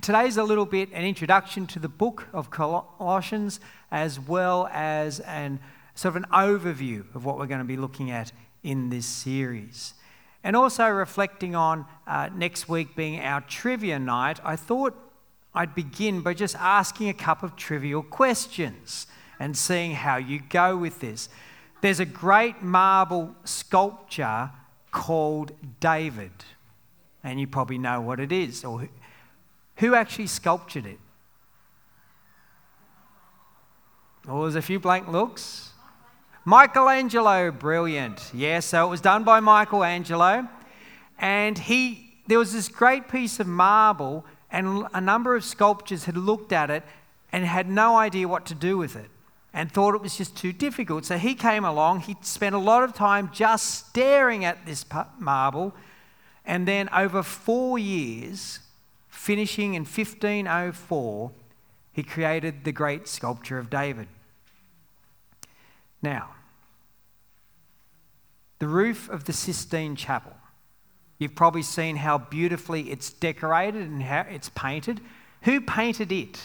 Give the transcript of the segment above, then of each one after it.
today's a little bit an introduction to the book of Colossians, as well as sort of an overview of what we're going to be looking at in this series. And also reflecting on next week being our trivia night, I thought I'd begin by just asking a couple of trivial questions and seeing how you go with this. There's a great marble sculpture called David, and you probably know what it is, or who actually sculptured it? Oh, there's a few blank looks. Michelangelo, brilliant. Yeah, so it was done by Michelangelo, and there was this great piece of marble, and a number of sculptors had looked at it and had no idea what to do with it and thought it was just too difficult. So he came along, he spent a lot of time just staring at this marble, and then over 4 years, finishing in 1504, he created the great sculpture of David. Now, the roof of the Sistine Chapel. You've probably seen how beautifully it's decorated and how it's painted. Who painted it?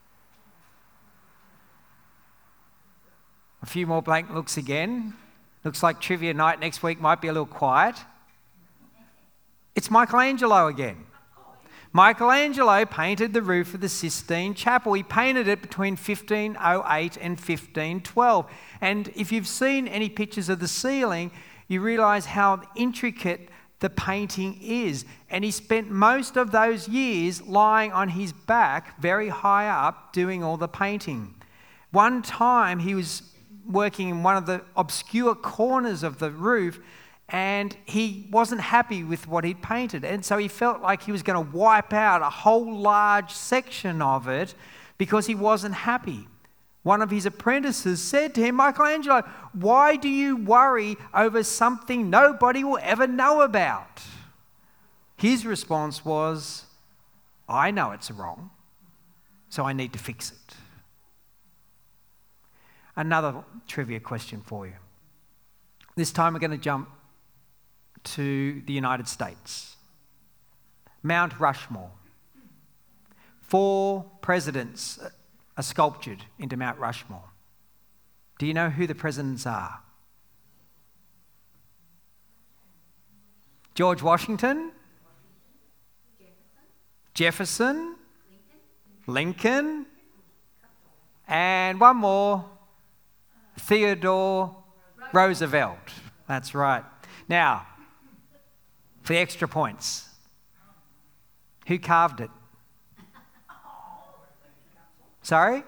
A few more blank looks again. Looks like trivia night next week might be a little quiet. It's Michelangelo again. Michelangelo painted the roof of the Sistine Chapel. He painted it between 1508 and 1512. And if you've seen any pictures of the ceiling, you realise how intricate the painting is. And he spent most of those years lying on his back, very high up, doing all the painting. One time he was working in one of the obscure corners of the roof, and he wasn't happy with what he'd painted. And so he felt like he was going to wipe out a whole large section of it because he wasn't happy. One of his apprentices said to him, "Michelangelo, why do you worry over something nobody will ever know about?" His response was, "I know it's wrong, so I need to fix it." Another trivia question for you. This time we're going to jump to the United States. Mount Rushmore. 4 presidents are sculptured into Mount Rushmore. Do you know who the presidents are? George Washington? Jefferson? Lincoln? And one more, Theodore Roosevelt. That's right. Now, for the extra points, who carved it? Sorry?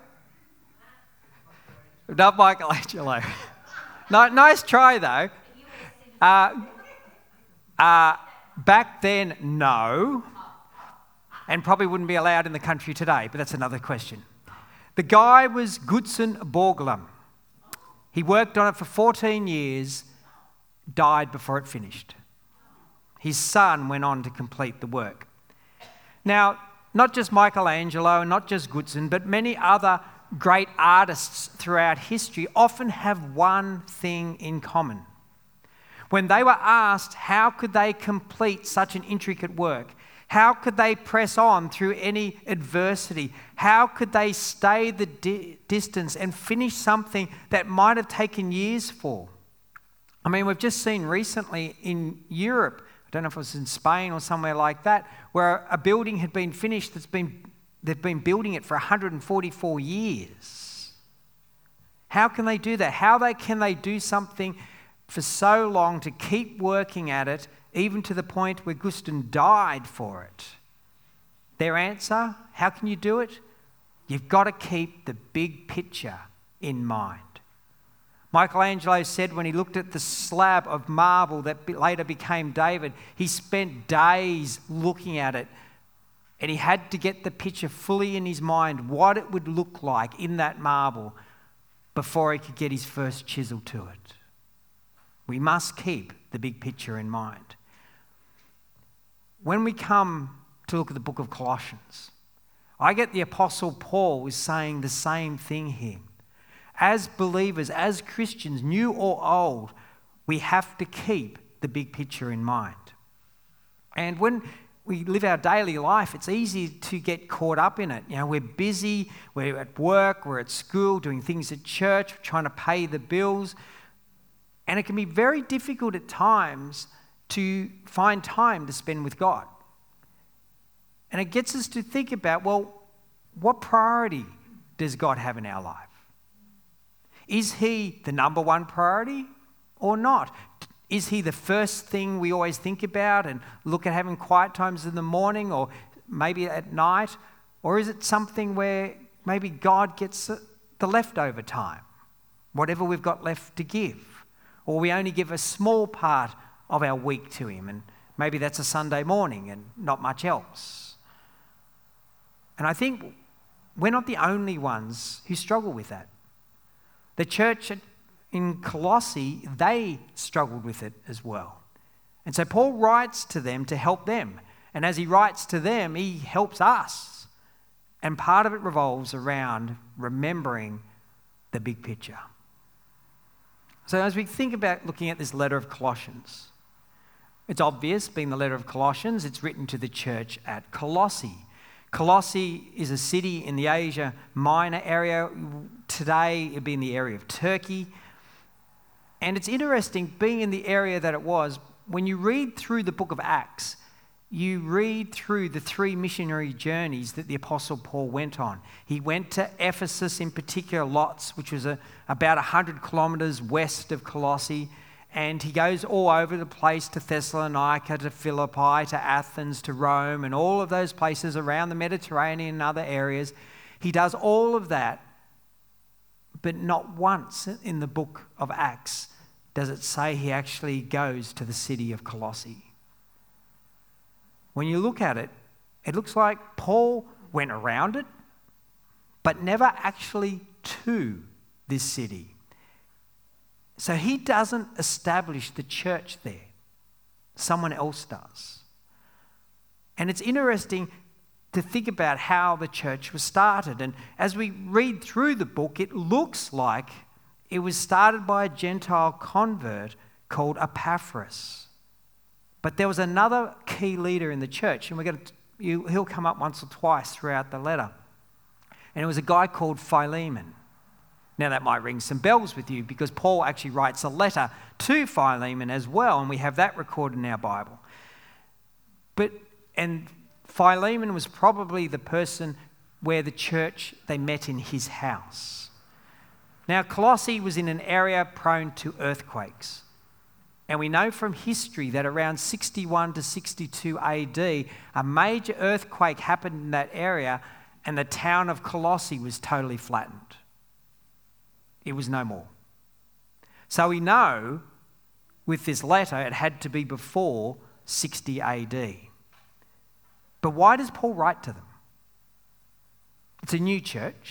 Not Michelangelo. Nice try, though. Back then, no. And probably wouldn't be allowed in the country today, but that's another question. The guy was Gutzon Borglum. He worked on it for 14 years, died before it finished. His son went on to complete the work. Now, not just Michelangelo and not just Gutzon, but many other great artists throughout history often have one thing in common. When they were asked how could they complete such an intricate work, how could they press on through any adversity, how could they stay the distance and finish something that might have taken years for? I mean, we've just seen recently in Europe, I don't know if it was in Spain or somewhere like that, where a building had been finished they've been building it for 144 years. How can they do that? How can they do something for so long to keep working at it, even to the point where Gutzon died for it? Their answer, how can you do it? You've got to keep the big picture in mind. Michelangelo said when he looked at the slab of marble that later became David, he spent days looking at it, and he had to get the picture fully in his mind, what it would look like in that marble before he could get his first chisel to it. We must keep the big picture in mind. When we come to look at the book of Colossians, I get the Apostle Paul is saying the same thing here. As believers, as Christians, new or old, we have to keep the big picture in mind. And when we live our daily life, it's easy to get caught up in it. You know, we're busy, we're at work, we're at school, doing things at church, trying to pay the bills. And it can be very difficult at times to find time to spend with God. And it gets us to think about, well, what priority does God have in our life? Is he the number one priority or not? Is he the first thing we always think about and look at having quiet times in the morning or maybe at night? Or is it something where maybe God gets the leftover time, whatever we've got left to give? Or we only give a small part of our week to him, and maybe that's a Sunday morning and not much else. And I think we're not the only ones who struggle with that. The church in Colossae, they struggled with it as well. And so Paul writes to them to help them. And as he writes to them, he helps us. And part of it revolves around remembering the big picture. So as we think about looking at this letter of Colossians, it's obvious, being the letter of Colossians, it's written to the church at Colossae. Colossae is a city in the Asia Minor area. Today, it'd be in the area of Turkey. And it's interesting, being in the area that it was, when you read through the book of Acts, you read through the 3 missionary journeys that the Apostle Paul went on. He went to Ephesus in particular, Lotz, which was about 100 kilometres west of Colossae. And he goes all over the place to Thessalonica, to Philippi, to Athens, to Rome, and all of those places around the Mediterranean and other areas. He does all of that, but not once in the book of Acts does it say he actually goes to the city of Colossae. When you look at it, it looks like Paul went around it, but never actually to this city. So he doesn't establish the church there. Someone else does. And it's interesting to think about how the church was started. And as we read through the book, it looks like it was started by a Gentile convert called Epaphras. But there was another key leader in the church, and he'll come up once or twice throughout the letter. And it was a guy called Philemon. Now that might ring some bells with you because Paul actually writes a letter to Philemon as well, and we have that recorded in our Bible. And Philemon was probably the person where the church, they met in his house. Now Colossae was in an area prone to earthquakes. And we know from history that around 61 to 62 AD, a major earthquake happened in that area and the town of Colossae was totally flattened. It was no more. So we know with this letter it had to be before 60 AD. But why does Paul write to them? It's a new church.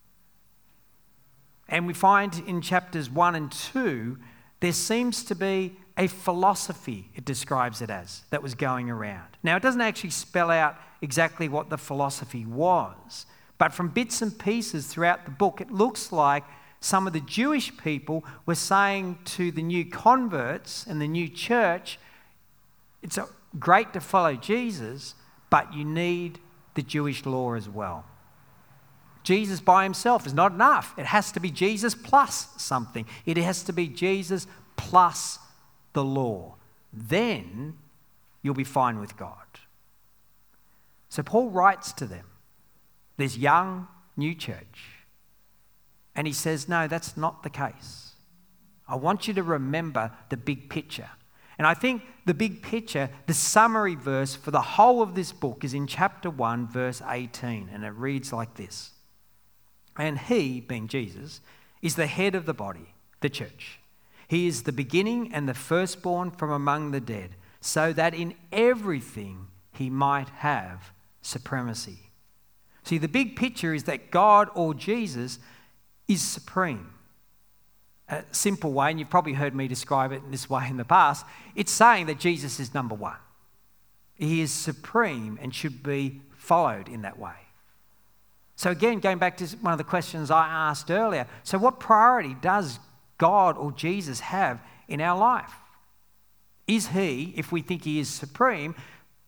And we find in chapters 1 and 2, there seems to be a philosophy, it describes it as, that was going around. Now, it doesn't actually spell out exactly what the philosophy was, but from bits and pieces throughout the book, it looks like some of the Jewish people were saying to the new converts and the new church, it's great to follow Jesus, but you need the Jewish law as well. Jesus by himself is not enough. It has to be Jesus plus something. It has to be Jesus plus the law. Then you'll be fine with God. So Paul writes to them, this young new church, and he says, no, that's not the case. I want you to remember the big picture. And I think the big picture, the summary verse for the whole of this book is in chapter 1, verse 18, and it reads like this. And he, being Jesus, is the head of the body, the church. He is the beginning and the firstborn from among the dead, so that in everything he might have supremacy. See, the big picture is that God or Jesus is supreme. A simple way, and you've probably heard me describe it in this way in the past, it's saying that Jesus is number one. He is supreme and should be followed in that way. So again, going back to one of the questions I asked earlier, so what priority does God or Jesus have in our life? Is he, if we think he is supreme,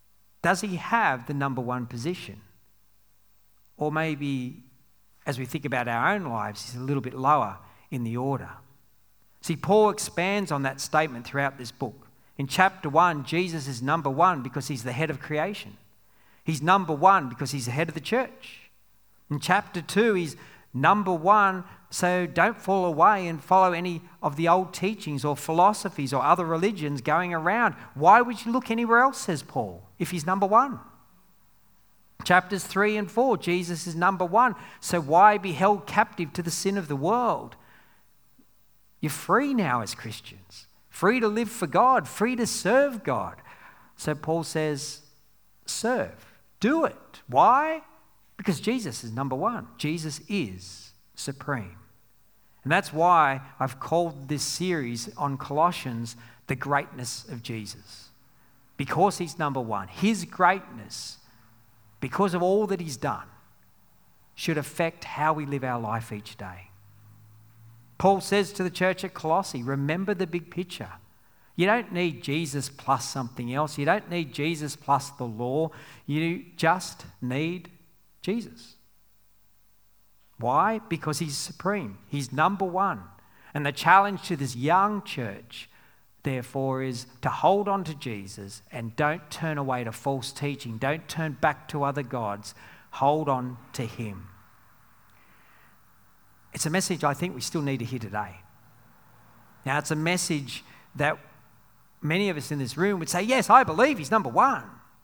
Does he have the number one position? Or maybe, as we think about our own lives, he's a little bit lower in the order. See, Paul expands on that statement throughout this book. In chapter 1, Jesus is number one because he's the head of creation. He's number one because he's the head of the church. In chapter 2, he's number one, so don't fall away and follow any of the old teachings or philosophies or other religions going around. Why would you look anywhere else, says Paul, if he's number one? Chapters 3 and 4, Jesus is number one, so why be held captive to the sin of the world? You're free now as Christians, free to live for God, free to serve God. So Paul says, serve, do it. Why? Because Jesus is number one. Jesus is supreme. And that's why I've called this series on Colossians the greatness of Jesus. Because he's number one. His greatness, because of all that he's done, should affect how we live our life each day. Paul says to the church at Colossae, remember the big picture. You don't need Jesus plus something else. You don't need Jesus plus the law. You just need Jesus. Why? Because he's supreme. He's number one. And the challenge to this young church, therefore, is to hold on to Jesus and don't turn away to false teaching. Don't turn back to other gods. Hold on to him. It's a message I think we still need to hear today. Now, it's a message that many of us in this room would say, yes, I believe he's number one.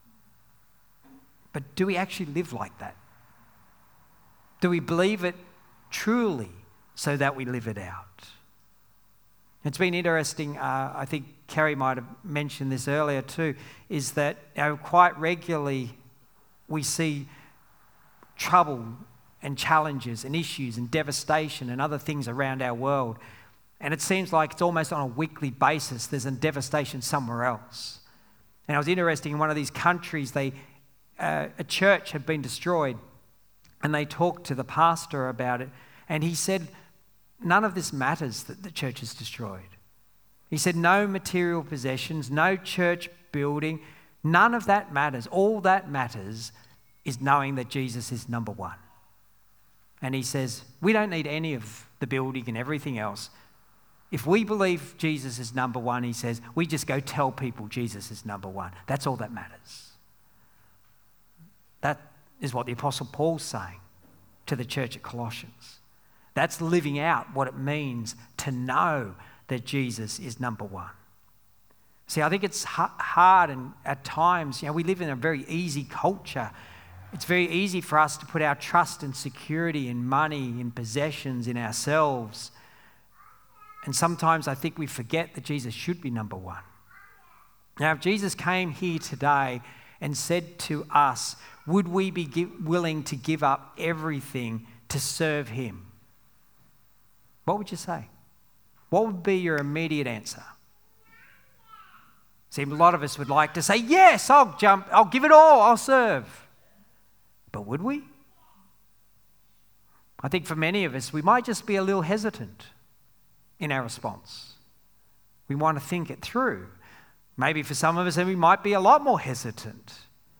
But do we actually live like that? Do we believe it truly so that we live it out? It's been interesting, I think Kerry might have mentioned this earlier too, is that quite regularly we see trouble and challenges and issues and devastation and other things around our world. And it seems like it's almost on a weekly basis there's a devastation somewhere else. And it was interesting, in one of these countries, a church had been destroyed, and they talked to the pastor about it, and he said, none of this matters that the church is destroyed. He said, no material possessions, no church building, none of that matters. All that matters is knowing that Jesus is number one. And he says, we don't need any of the building and everything else. If we believe Jesus is number one, he says, we just go tell people Jesus is number one. That's all that matters. That is what the Apostle Paul's saying to the church at Colossians. That's living out what it means to know that Jesus is number one. See, I think it's hard, and at times, we live in a very easy culture. It's very easy for us to put our trust and security in money, in possessions, in ourselves. And sometimes I think we forget that Jesus should be number one. Now, if Jesus came here today and said to us, would we be willing to give up everything to serve him? What would you say? What would be your immediate answer? See, a lot of us would like to say, yes, I'll give it all, I'll serve. But would we? I think for many of us, we might just be a little hesitant in our response. We want to think it through. Maybe for some of us, we might be a lot more hesitant.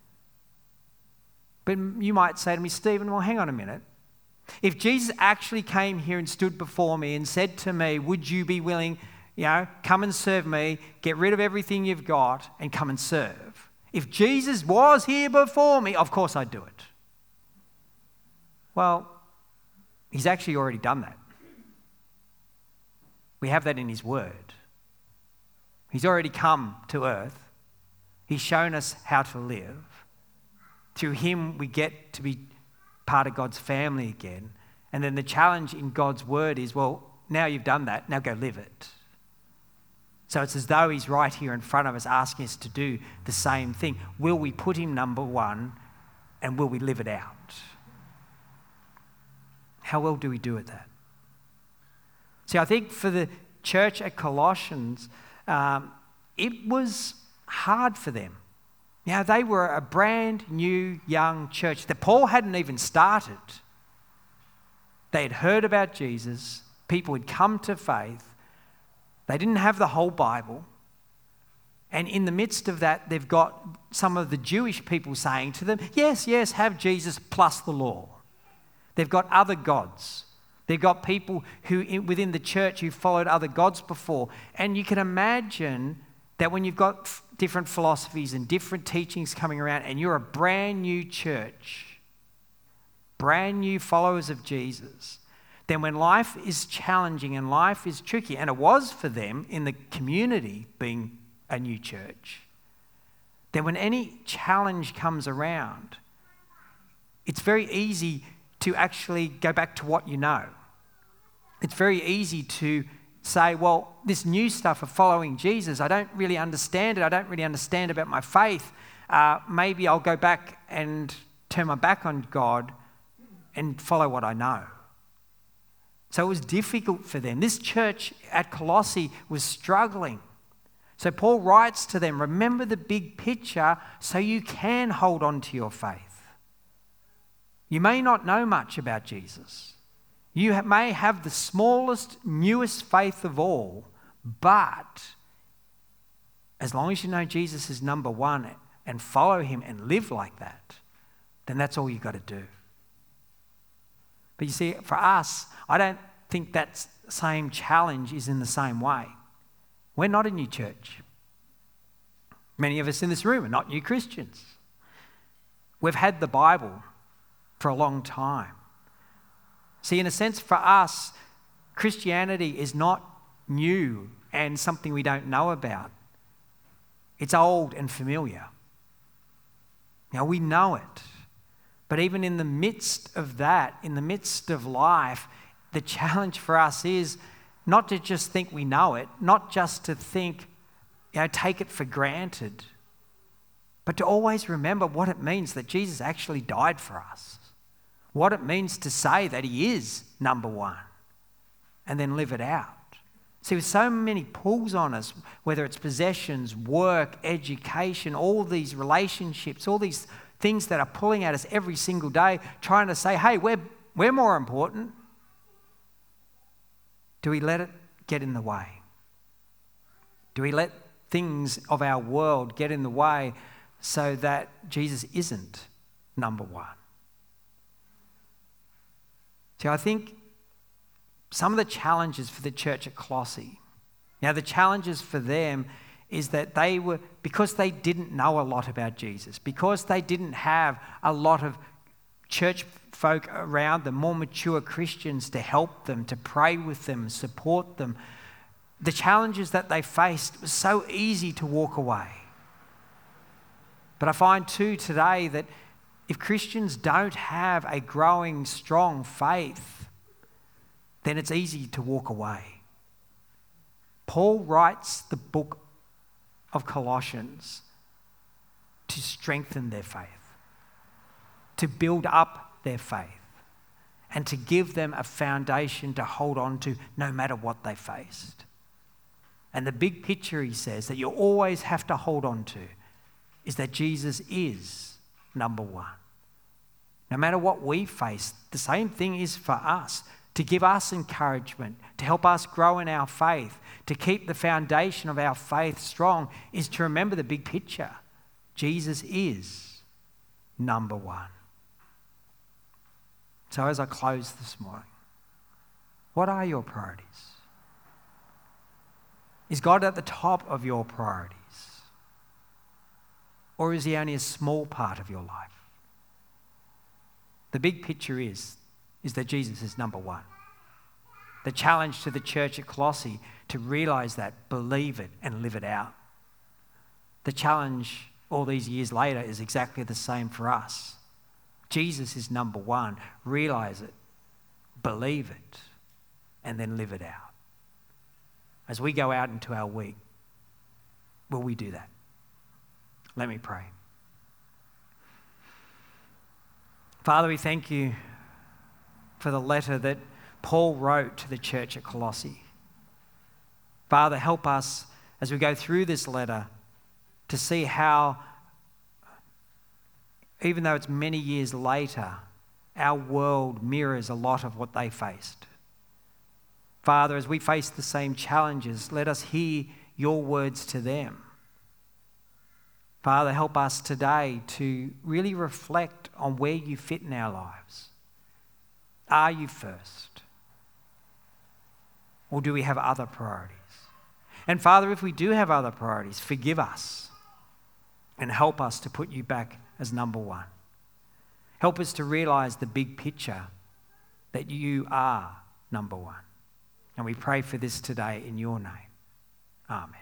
But you might say to me, Stephen, well, hang on a minute. If Jesus actually came here and stood before me and said to me, would you be willing, come and serve me, get rid of everything you've got and come and serve? If Jesus was here before me, of course I'd do it. Well, he's actually already done that. We have that in his word. He's already come to earth. He's shown us how to live. Through him, we get to be part of God's family again. And then the challenge in God's word is, well, now you've done that, now go live it. So it's as though he's right here in front of us asking us to do the same thing. Will we put him number one, and will we live it out? How well do we do at that? See, I think for the church at Colossians, it was hard for them. Now, they were a brand new young church that Paul hadn't even started. They had heard about Jesus. People had come to faith. They didn't have the whole Bible. And in the midst of that, they've got some of the Jewish people saying to them, yes, yes, have Jesus plus the law. They've got other gods. They've got people who within the church who followed other gods before. And you can imagine that when you've got different philosophies and different teachings coming around and you're a brand new church, brand new followers of Jesus, then when life is challenging and life is tricky, and it was for them in the community being a new church, then when any challenge comes around, it's very easy to actually go back to what you know. It's very easy to say, well, this new stuff of following Jesus, I don't really understand it. I don't really understand about my faith. Maybe I'll go back and turn my back on God and follow what I know. So it was difficult for them. This church at Colossae was struggling. So Paul writes to them, remember the big picture so you can hold on to your faith. You may not know much about Jesus. You may have the smallest, newest faith of all, but as long as you know Jesus is number one and follow him and live like that, then that's all you've got to do. But you see, for us, I don't think that same challenge is in the same way. We're not a new church. Many of us in this room are not new Christians. We've had the Bible for a long time. See, in a sense, for us, Christianity is not new and something we don't know about. It's old and familiar. Now, we know it. But even in the midst of that, in the midst of life, the challenge for us is not to just think we know it, not just to think, take it for granted, but to always remember what it means that Jesus actually died for us. What it means to say that he is number one and then live it out. See, with so many pulls on us, whether it's possessions, work, education, all these relationships, all these things that are pulling at us every single day, trying to say, hey, we're more important. Do we let it get in the way? Do we let things of our world get in the way so that Jesus isn't number one? See, I think some of the challenges for the church at Colossae, now the challenges for them is that because they didn't know a lot about Jesus, because they didn't have a lot of church folk around them, more mature Christians to help them, to pray with them, support them, the challenges that they faced was so easy to walk away. But I find too today that if Christians don't have a growing, strong faith, then it's easy to walk away. Paul writes the book of Colossians to strengthen their faith, to build up their faith, and to give them a foundation to hold on to no matter what they faced. And the big picture, he says, that you always have to hold on to is that Jesus is number one. No matter what we face, the same thing is for us, to give us encouragement, to help us grow in our faith, to keep the foundation of our faith strong, is to remember the big picture. Jesus is number one. So as I close this morning, what are your priorities? Is God at the top of your priorities? Or is he only a small part of your life? The big picture is that Jesus is number one. The challenge to the church at Colossae to realise that, believe it and live it out. The challenge all these years later is exactly the same for us. Jesus is number one. Realise it, believe it, and then live it out. As we go out into our week, will we do that? Let me pray. Father, we thank you for the letter that Paul wrote to the church at Colossae. Father, help us as we go through this letter to see how, even though it's many years later, our world mirrors a lot of what they faced. Father, as we face the same challenges, let us hear your words to them. Father, help us today to really reflect on where you fit in our lives. Are you first? Or do we have other priorities? And Father, if we do have other priorities, forgive us and help us to put you back as number one. Help us to realize the big picture that you are number one. And we pray for this today in your name. Amen.